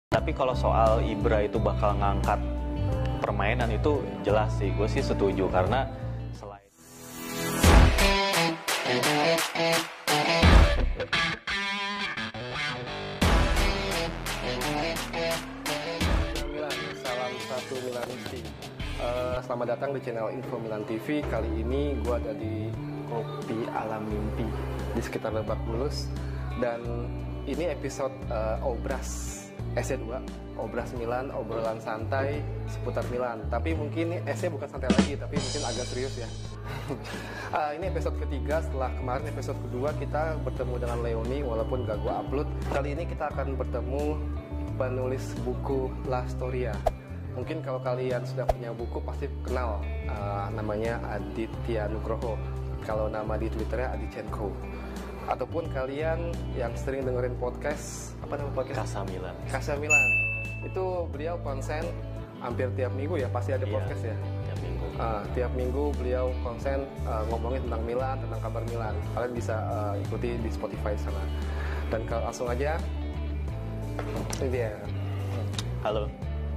Tapi kalau soal Ibra itu bakal ngangkat permainan itu jelas sih, gue sih setuju karena selain salam satu Milanisti. Selamat datang di channel Info Milan TV. Kali ini gue ada di Kopi Alam Mimpi di sekitar Lebak Bulus, dan ini episode Obras SC2, Obras Milan, obrolan santai seputar Milan. Tapi mungkin SC bukan santai lagi, tapi mungkin agak serius ya. Ini episode ketiga setelah kemarin episode kedua kita bertemu dengan Leoni walaupun gak gue upload. Kali ini kita akan bertemu penulis buku La Storia. Mungkin kalau kalian sudah punya buku pasti kenal, namanya Aditya Nugroho. Kalau nama di Twitternya Adichenko. Ataupun kalian yang sering dengerin podcast, apa nama podcast? Kasa Milan. Itu beliau konsen hampir tiap minggu ya, pasti ada podcast ya. Tiap minggu. Tiap minggu beliau konsen ngomongin tentang Milan, tentang kabar Milan. Kalian bisa ikuti di Spotify sana. Dan langsung aja, ini dia. Halo.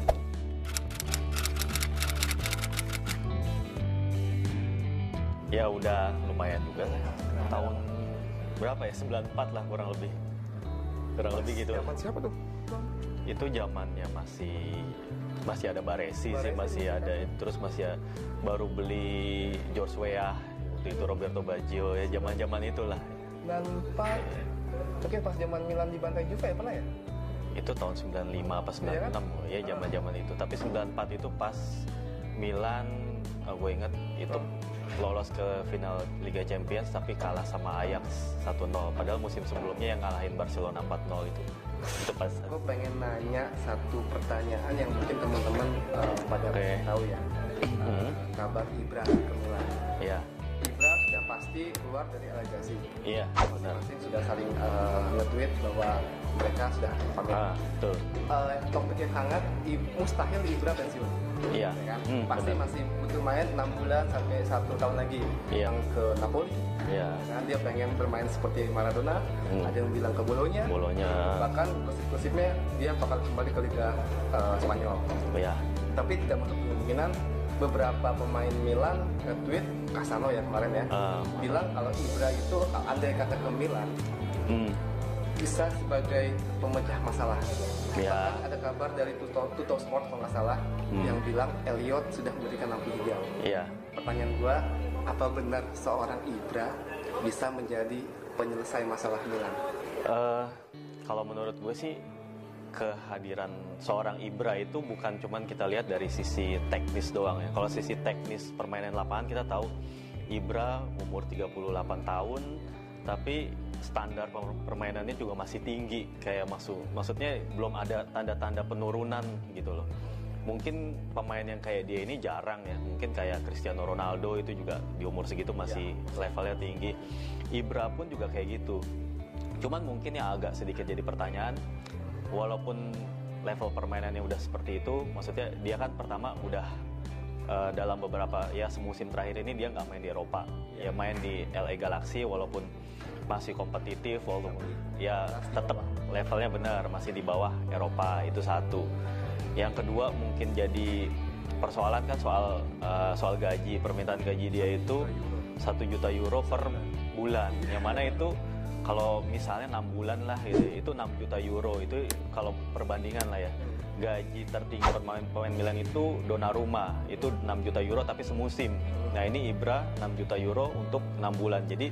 Ya udah lumayan juga lah, tahun berapa ya, 94 lah kurang lebih gitu. Zaman siapa tuh? Itu zamannya masih ada Baresi sih, masih ada, terus masih baru beli George Weah, waktu itu Roberto Baggio ya, zaman itulah. Dan mungkin pas zaman Milan dibantai Juve ya, pernah ya? Itu tahun 95 apa 96 ya, zaman itu. Tapi 94 itu pas Milan, gue inget itu lolos ke final Liga Champions tapi kalah sama Ajax 1-0. Padahal musim sebelumnya yang ngalahin Barcelona 4-0 itu pas. Gue pengen nanya satu pertanyaan yang mungkin teman-teman pada tahu ya. Kabar Ibra ke Milan. Iya. Ibra sudah pasti keluar dari Allegasi. Iya, benar. Masing-masing sudah saling nge-tweet bahwa mereka sudah pamit. Betul. Topik yang hangat, mustahil Ibra pensiun. Iya. Ya kan? Pasti benar. masih butuh main 6 bulan sampai 1 tahun lagi. Iya. Yang ke Napoli. Iya. Kan dia pengen bermain seperti Maradona. Ada yang bilang ke Bolonya. Bahkan gosip-gosipnya dia bakal kembali ke Liga Spanyol. Iya. Tapi tidak menutup kemungkinan beberapa pemain Milan nge-tweet, Casano ya kemarin ya, bilang kalau Ibra itu andai kata ke Milan bisa sebagai pemecah masalah. Ya. Bahkan ada kabar dari Tutto Sport kalau nggak salah yang bilang Elliot sudah memberikan lampu hijau. Iya. Pertanyaan gua, apa benar seorang Ibra bisa menjadi penyelesai masalah Milan? Kalau menurut gue sih, kehadiran seorang Ibra itu bukan cuman kita lihat dari sisi teknis doang ya. Kalau sisi teknis permainan lapangan kita tahu Ibra umur 38 tahun tapi standar permainannya juga masih tinggi, kayak maksudnya belum ada tanda-tanda penurunan gitu loh. Mungkin pemain yang kayak dia ini jarang ya, mungkin kayak Cristiano Ronaldo itu juga di umur segitu masih levelnya tinggi. Ibra pun juga kayak gitu. Cuman mungkin yang agak sedikit jadi pertanyaan, walaupun level permainannya udah seperti itu, maksudnya dia kan pertama udah dalam beberapa ya semusim terakhir ini dia nggak main di Eropa, ya main di LA Galaxy walaupun masih kompetitif, walaupun ya tetap levelnya benar masih di bawah Eropa, itu satu. Yang kedua mungkin jadi persoalan kan soal gaji, permintaan gaji dia itu 1 juta euro per bulan, yang mana itu kalau misalnya 6 bulan lah gitu, itu 6 juta euro, itu kalau perbandingan lah ya. Gaji tertinggi pemain Milan itu Donnarumma, itu 6 juta euro tapi semusim. Nah ini Ibra 6 juta euro untuk 6 bulan. Jadi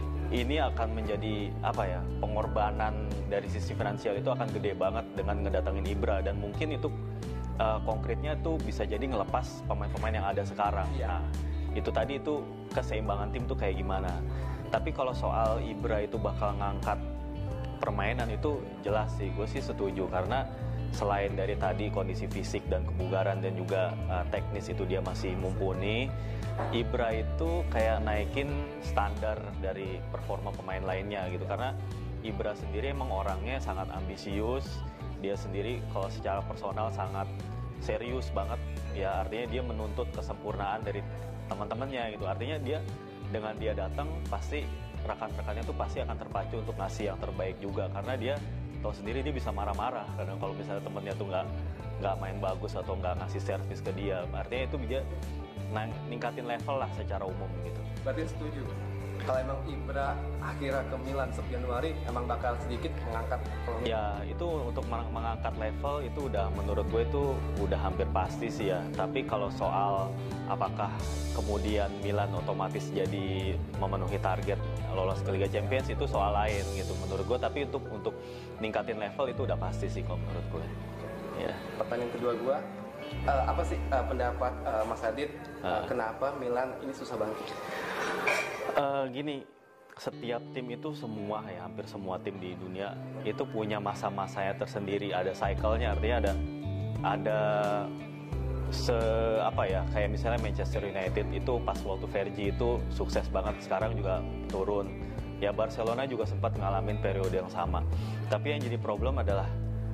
ini akan menjadi apa ya, pengorbanan dari sisi finansial itu akan gede banget dengan ngedatangin Ibra, dan mungkin itu konkretnya tuh bisa jadi ngelepas pemain-pemain yang ada sekarang. Nah itu tadi itu keseimbangan tim tuh kayak gimana. Tapi kalau soal Ibra itu bakal ngangkat permainan itu jelas sih, gue sih setuju. Karena selain dari tadi kondisi fisik dan kebugaran dan juga teknis itu dia masih mumpuni, Ibra itu kayak naikin standar dari performa pemain lainnya gitu. Karena Ibra sendiri emang orangnya sangat ambisius, dia sendiri kalau secara personal sangat serius banget. Ya artinya dia menuntut kesempurnaan dari teman-temannya gitu. Artinya dia dengan dia datang pasti rekan-rekannya tuh pasti akan terpacu untuk ngasih yang terbaik juga, karena dia tahu sendiri dia bisa marah-marah kadang kalau misalnya temennya tuh nggak main bagus atau nggak ngasih servis ke dia. Artinya itu dia ningkatin level lah secara umum gitu. Berarti setuju kalau emang Ibra akhirnya ke Milan 1 Januari emang bakal sedikit mengangkat level? Ya itu untuk mengangkat level itu udah menurut gue itu udah hampir pasti sih ya. Tapi kalau soal apakah kemudian Milan otomatis jadi memenuhi target lolos ke Liga Champions itu soal lain gitu menurut gue. Tapi untuk ningkatin level itu udah pasti sih kalau menurut gue. Ya. Pertanyaan kedua gue, apa sih pendapat Mas Adit kenapa Milan ini susah bangkit? Gini, setiap tim itu semua ya, hampir semua tim di dunia itu punya masa-masanya tersendiri, ada cycle-nya, artinya ada kayak misalnya Manchester United itu pas waktu Fergie itu sukses banget, sekarang juga turun. Ya Barcelona juga sempat ngalamin periode yang sama. Tapi yang jadi problem adalah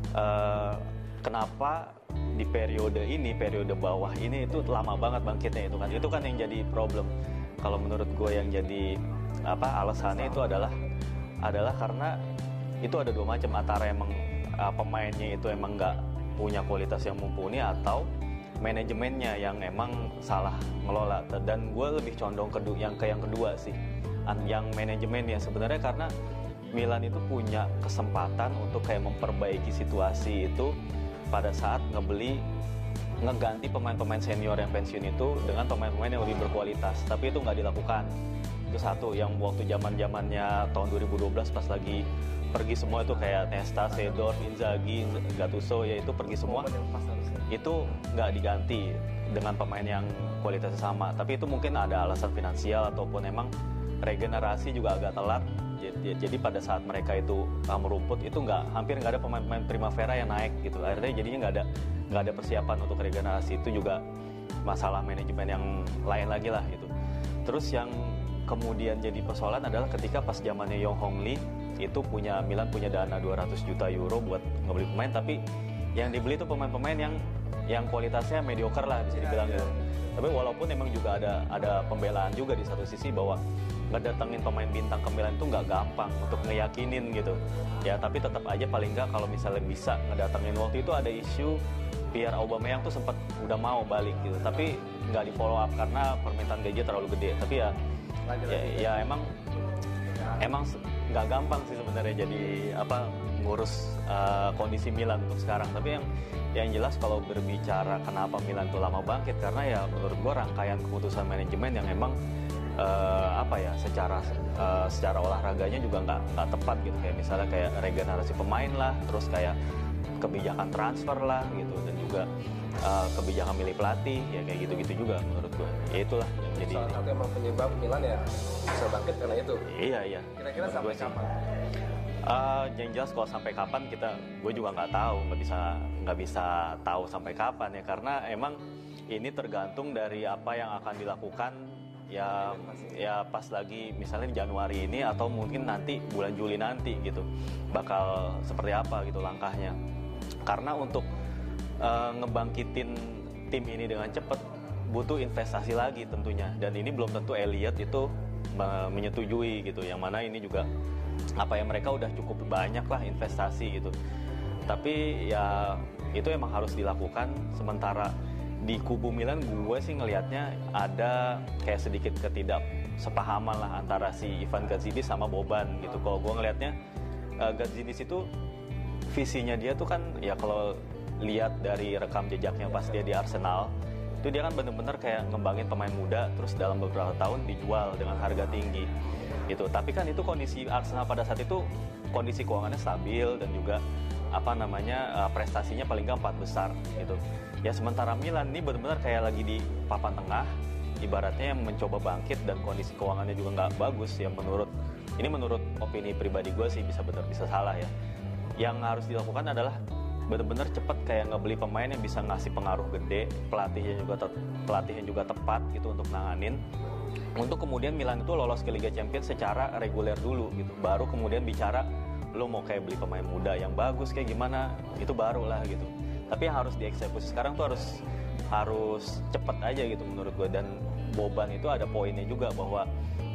kenapa di periode bawah ini itu lama banget bangkitnya itu kan. Itu kan yang jadi problem. Kalau menurut gue yang jadi alasannya itu adalah karena itu ada dua macam, antara emang pemainnya itu emang nggak punya kualitas yang mumpuni atau manajemennya yang emang salah ngelola. Dan gue lebih condong yang kedua sih, yang manajemennya sebenarnya, karena Milan itu punya kesempatan untuk kayak memperbaiki situasi itu pada saat ngeganti pemain-pemain senior yang pensiun itu dengan pemain-pemain yang lebih berkualitas, tapi itu nggak dilakukan. Itu satu, yang waktu zamannya tahun 2012 pas lagi pergi semua itu kayak Nesta, Seedorf, Inzaghi, Gattuso ya itu pergi semua, itu nggak diganti dengan pemain yang kualitasnya sama. Tapi itu mungkin ada alasan finansial ataupun emang regenerasi juga agak telat. Jadi pada saat mereka itu merumput itu hampir nggak ada pemain-pemain primavera yang naik gitu. Akhirnya jadinya nggak ada persiapan untuk regenerasi. Itu juga masalah manajemen yang lain lagi lah gitu. Terus yang kemudian jadi persoalan adalah ketika pas zamannya Yong Hong Lee itu Milan punya dana 200 juta euro buat ngebeli pemain, tapi yang dibeli itu pemain-pemain yang kualitasnya mediocre lah bisa dibilang gitu. Tapi walaupun emang juga ada pembelaan juga di satu sisi bahwa ngedatengin pemain bintang ke Milan itu nggak gampang untuk ngeyakinin gitu ya, tapi tetap aja paling nggak kalau misalnya bisa ngedatengin. Waktu itu ada isu Pierre Aubameyang tuh sempat udah mau balik gitu, tapi nggak di follow up karena permintaan gaji terlalu gede. Tapi ya emang nggak gampang sih sebenarnya jadi ngurus kondisi Milan untuk sekarang. Tapi yang jelas kalau berbicara kenapa Milan tuh lama bangkit, karena ya menurut gua rangkaian keputusan manajemen yang emang secara olahraganya juga nggak tepat gitu. Kayak misalnya kayak regenerasi pemain lah, terus kayak kebijakan transfer lah gitu, dan juga kebijakan milih pelatih ya kayak gitu-gitu juga menurut gue. Ya itulah yang jadi salah satu emang penyebab Milan ya bisa bangkit karena itu. Iya. Kira-kira sampai kapan? Yang jelas kalau sampai kapan gue juga nggak tahu, nggak bisa tahu sampai kapan ya, karena emang ini tergantung dari apa yang akan dilakukan ya pas lagi misalnya di Januari ini atau mungkin nanti bulan Juli nanti gitu bakal seperti apa gitu langkahnya. Karena untuk ngebangkitin tim ini dengan cepat butuh investasi lagi tentunya, dan ini belum tentu Elliott itu menyetujui gitu, yang mana ini juga mereka udah cukup banyak lah investasi gitu. Tapi ya itu emang harus dilakukan. Sementara di kubu Milan gue sih ngelihatnya ada kayak sedikit ketidaksepahaman lah antara si Ivan Gazidis sama Boban gitu. Kalau gue ngelihatnya Gazidis itu visinya dia tuh kan ya, kalau lihat dari rekam jejaknya pas dia di Arsenal itu dia kan bener-bener kayak ngembangin pemain muda terus dalam beberapa tahun dijual dengan harga tinggi gitu. Tapi kan itu kondisi Arsenal pada saat itu kondisi keuangannya stabil dan juga prestasinya paling nggak 4 besar gitu. Ya sementara Milan ini benar-benar kayak lagi di papan tengah, ibaratnya yang mencoba bangkit dan kondisi keuangannya juga nggak bagus ya. Menurut opini pribadi gue sih, bisa benar bisa salah ya. Yang harus dilakukan adalah benar-benar cepat kayak ngebeli pemain yang bisa ngasih pengaruh gede, pelatihnya juga tepat gitu untuk nanganin. Untuk kemudian Milan itu lolos ke Liga Champions secara reguler dulu gitu. Baru kemudian bicara lo mau kayak beli pemain muda yang bagus kayak gimana, itu baru lah gitu. Tapi yang harus dieksekusi sekarang tuh harus cepet aja gitu menurut gue. Dan Boban itu ada poinnya juga bahwa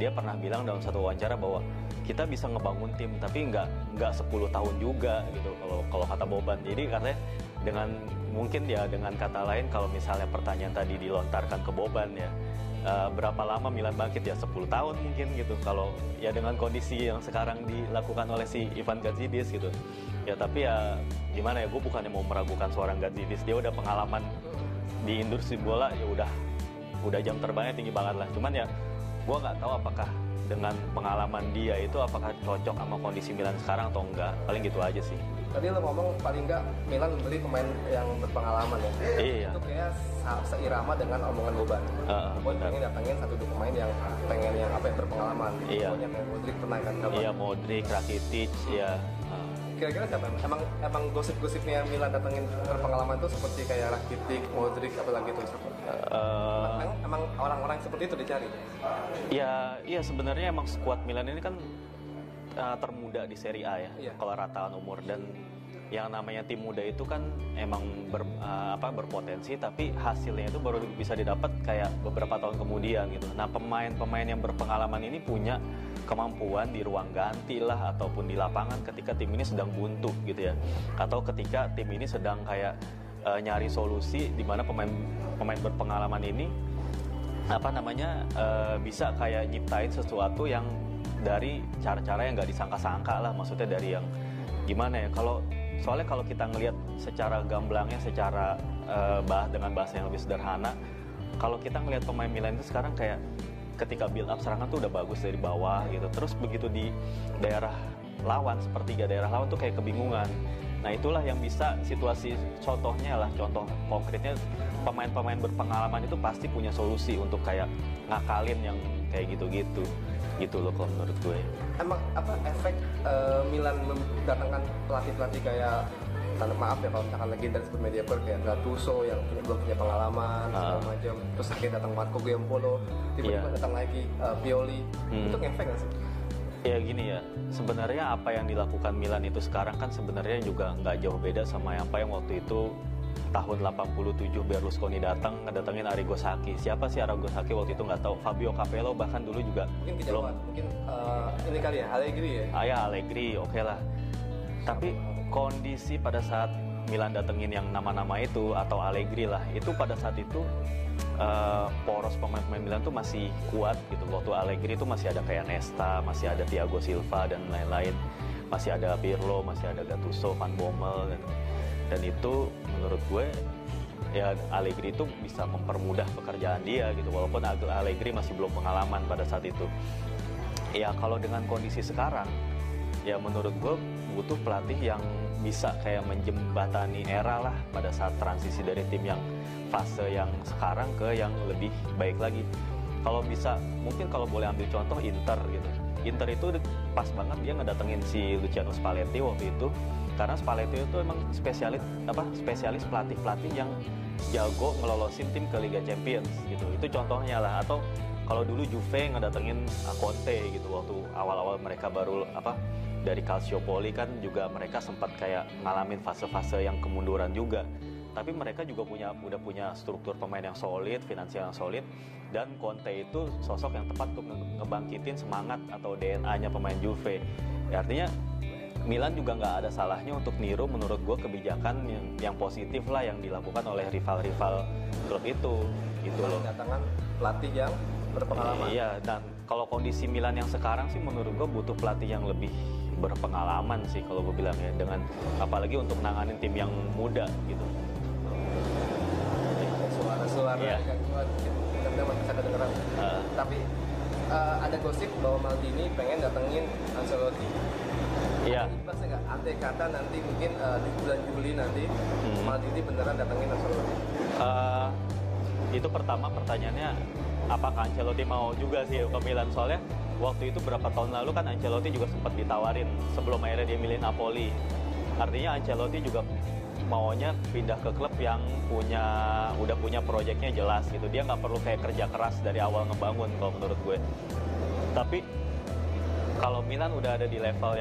dia pernah bilang dalam satu wawancara bahwa kita bisa ngebangun tim tapi nggak 10 tahun juga gitu kalau kata Boban. Jadi katanya mungkin ya dengan kata lain, kalau misalnya pertanyaan tadi dilontarkan ke Boban ya, berapa lama Milan bangkit, ya 10 tahun mungkin gitu kalau ya dengan kondisi yang sekarang dilakukan oleh si Ivan Gazidis gitu ya. Tapi ya gimana ya, gue bukannya mau meragukan seorang Gazidis, dia udah pengalaman di industri bola, ya udah jam terbangnya tinggi banget lah. Cuman ya gue nggak tahu apakah dengan pengalaman dia itu apakah cocok sama kondisi Milan sekarang atau enggak. Paling gitu aja sih. Tadi lo ngomong paling nggak Milan beli pemain yang berpengalaman ya. Iya. Itu kayak seirama dengan omongan Boban. Boban pengen datangin 1-2 pemain yang pengen yang berpengalaman. Iya. Pokoknya kayak Modric pernah kan. Iya, Modric, Rakitic, ya. Kira-kira siapa? Emang gosip-gosipnya Milan datengin berpengalaman tuh seperti kayak Rakitic, Modric, apalagi tuh? Emang orang-orang seperti itu dicari? Iya sebenarnya emang skuad Milan ini kan termuda di Serie A ya, iya. Kalau rataan umur, dan yang namanya tim muda itu kan emang berpotensi, tapi hasilnya itu baru bisa didapat kayak beberapa tahun kemudian gitu. Nah, pemain-pemain yang berpengalaman ini punya kemampuan di ruang ganti lah ataupun di lapangan ketika tim ini sedang buntu gitu ya, atau ketika tim ini sedang kayak nyari solusi di mana pemain berpengalaman ini bisa kayak nyiptain sesuatu yang dari cara-cara yang nggak disangka-sangka lah, maksudnya dari yang gimana ya, soalnya kalau kita ngelihat secara gamblangnya, secara dengan bahasa yang lebih sederhana, kalau kita ngelihat pemain Milan itu sekarang kayak ketika build up serangan tuh udah bagus dari bawah gitu, terus begitu di daerah lawan, sepertiga daerah lawan tuh kayak kebingungan. Nah, itulah yang bisa situasi, contoh konkretnya pemain-pemain berpengalaman itu pasti punya solusi untuk kayak ngakalin yang kayak gitu-gitu loh kalau menurut gue. Emang efek Milan mendatangkan pelatih-pelatih kayak, maaf ya kalau misalkan legenda seperti Mediapro kayak Gattuso yang belum punya pengalaman segala macam, terus akhirnya datang Marco Giampolo, tiba-tiba datang lagi Pioli, itu ngefek nggak sih? Ya gini ya, sebenarnya apa yang dilakukan Milan itu sekarang kan sebenarnya juga nggak jauh beda sama apa yang waktu itu tahun 87 Berlusconi ngedatengin Arrigo Sacchi. Siapa sih Arrigo Sacchi waktu itu nggak tahu. Fabio Capello bahkan dulu juga mungkin kejauhan, mungkin ini kali ya, Allegri ya? Ya Allegri, oke lah. Tapi kondisi pada saat Milan datengin yang nama-nama itu atau Allegri lah, itu pada saat itu poros pemain-pemain Milan tuh masih kuat gitu. Waktu Allegri itu masih ada kayak Nesta, masih ada Thiago Silva dan lain-lain, masih ada Pirlo, masih ada Gattuso, Van Bommel dan itu menurut gue ya Allegri itu bisa mempermudah pekerjaan dia gitu, walaupun Allegri masih belum pengalaman pada saat itu. Ya kalau dengan kondisi sekarang ya menurut gue butuh pelatih yang bisa kayak menjembatani era lah pada saat transisi dari tim yang fase yang sekarang ke yang lebih baik lagi. Kalau bisa, mungkin kalau boleh ambil contoh Inter gitu. Inter itu pas banget dia ngedatengin si Luciano Spalletti waktu itu, karena Spalletti itu emang spesialis pelatih yang jago ngelolosin tim ke Liga Champions gitu. Itu contohnya lah. Atau kalau dulu Juve ngedatengin Conte gitu, waktu awal-awal mereka baru dari Calciopoli kan juga mereka sempat kayak ngalamin fase-fase yang kemunduran juga. Tapi mereka juga udah punya struktur pemain yang solid, finansial yang solid, dan Conte itu sosok yang tepat untuk ngebangkitin semangat atau DNA-nya pemain Juve. Ya, artinya Milan juga nggak ada salahnya untuk niru menurut gue kebijakan yang positif lah yang dilakukan oleh rival-rival klub itu gitu loh. Kedatangan pelatih yang berpengalaman. Iya, dan kalau kondisi Milan yang sekarang sih menurut gue butuh pelatih yang lebih berpengalaman sih kalau gue bilang ya, dengan apalagi untuk nanganin tim yang muda gitu. Suara yeah. Mudah-mudahan bisa kedengeran. Tapi ada gosip bahwa Maldini pengen datengin Ancelotti. Iya. Pasti nggak? Andai kata nanti mungkin di bulan Juli nanti Maldini beneran datengin Ancelotti. Itu pertama pertanyaannya, apakah Ancelotti mau juga sih ke Milan? Soalnya waktu itu berapa tahun lalu kan Ancelotti juga sempat ditawarin sebelum akhirnya dia milih Napoli. Artinya Ancelotti juga maunya pindah ke klub yang udah punya proyeknya jelas gitu. Dia nggak perlu kayak kerja keras dari awal ngebangun kalau menurut gue. Tapi kalau Milan udah ada di level yang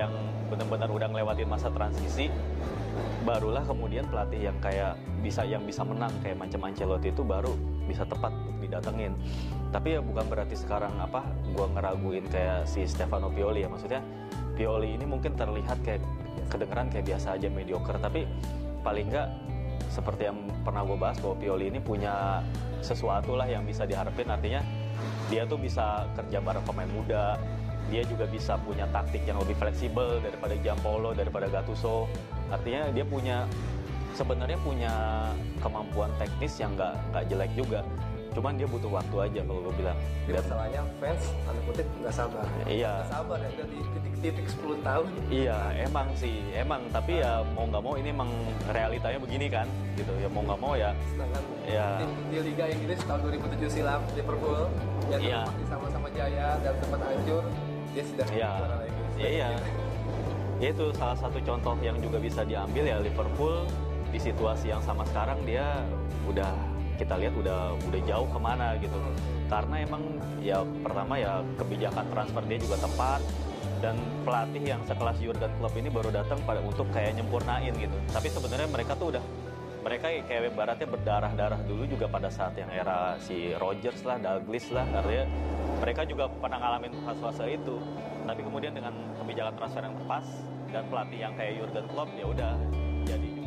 benar-benar udah ngelewatin masa transisi, barulah kemudian pelatih yang kayak bisa menang kayak macam Ancelotti itu baru bisa tepat untuk didatengin. Tapi ya bukan berarti sekarang gue ngeraguin kayak si Stefano Pioli ya. Maksudnya Pioli ini mungkin terlihat kayak kedengeran kayak biasa aja, mediocre, tapi paling nggak seperti yang pernah gue bahas bahwa Pioli ini punya sesuatu lah yang bisa diharapin. Artinya dia tuh bisa kerja bareng pemain muda, dia juga bisa punya taktik yang lebih fleksibel daripada Giampolo, daripada Gattuso. Artinya dia sebenarnya punya kemampuan teknis yang nggak jelek juga. Cuman dia butuh waktu aja kalau gue bilang. Dan masalahnya fans, tanda kutip, nggak sabar. Iya. Nggak sabar ya, udah di titik-titik 10 tahun. Iya, emang. Tapi ya mau nggak mau ini emang realitanya begini kan, gitu. Ya mau nggak mau ya. Sedangkan tim di Liga Inggris tahun 2007 silam, Liverpool, yang masih sama-sama jaya dan sempat hancur, dia sudah juara Inggris. Iya. Itu salah satu contoh yang juga bisa diambil ya, Liverpool di situasi yang sama sekarang dia kita lihat udah jauh kemana gitu. Karena emang ya pertama ya kebijakan transfer dia juga tepat, dan pelatih yang sekelas Jurgen Klopp ini baru datang untuk kayak nyempurnain gitu. Tapi sebenarnya mereka kayak baratnya berdarah-darah dulu juga pada saat yang era si Rodgers lah, Dalglish lah. Artinya mereka juga pernah ngalamin fase-fase itu. Tapi kemudian dengan kebijakan transfer yang tepat dan pelatih yang kayak Jurgen Klopp, ya udah jadi